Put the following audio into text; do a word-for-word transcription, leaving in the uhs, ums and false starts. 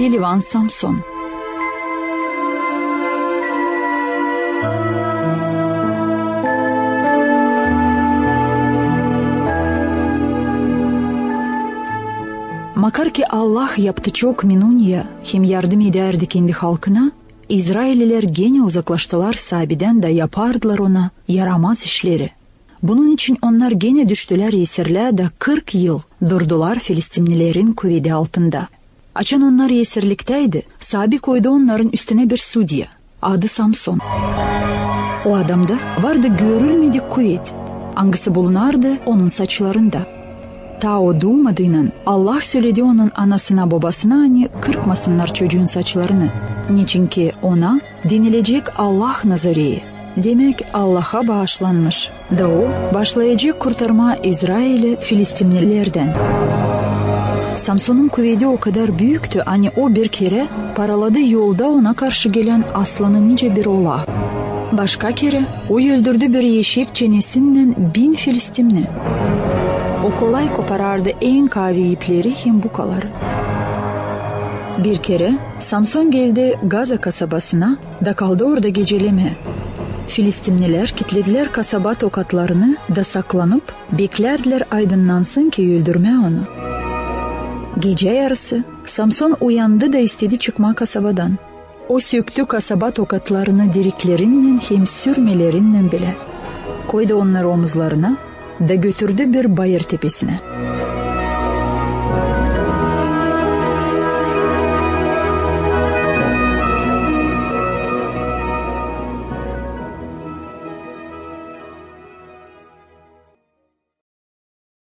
Pehlivan Samson. Makar ki Allah yaptı çok minunya, hem yardım ederdi kendi halkına, İsrailliler gene uzaklaştılar Sabi'den de yapardılar ona yaramaz işleri. Bunun için onlar gene düştüler esirliğe de kırk yıl durdular Filistinlilerin kuvveti altında. Açan onlar esirlikteydi, Sabi koydu onların üstüne bir sudya, adı Samson. O adamda vardı görülmedik kuvvet, hangisi bulunardı onun saçlarında. Ta o doğmadığının Allah söyledi onun anasına babasına hani kırpmasınlar çocuğun saçlarını. Niçin ki ona denilecek Allah Nazariye. Demek Allah'a bağışlanmış. Da o başlayacak kurtarma İsrail'i Filistinlilerden. Samson'un kuvveti o kadar büyüktü hani o bir kere paraladı yolda ona karşı gelen aslanın nice bir ola. Başka kere o öldürdü bir yeşek çenesinden bin Filistinli. O kolay koparardı en kavi ipleri hem bukaları. Bir kere Samson geldi Gaza kasabasına da kaldı orada geceleme. Filistinliler kitlediler kasaba tokatlarını da saklanıp beklerdiler aydınlansın ki öldürme onu. Gece yarısı Samson uyandı da istedi çıkma kasabadan. O söktü kasaba tokatlarını diriklerinden hem sürmelerinden bile. Koydu onları omuzlarına da götürdü bir bayır tepesine.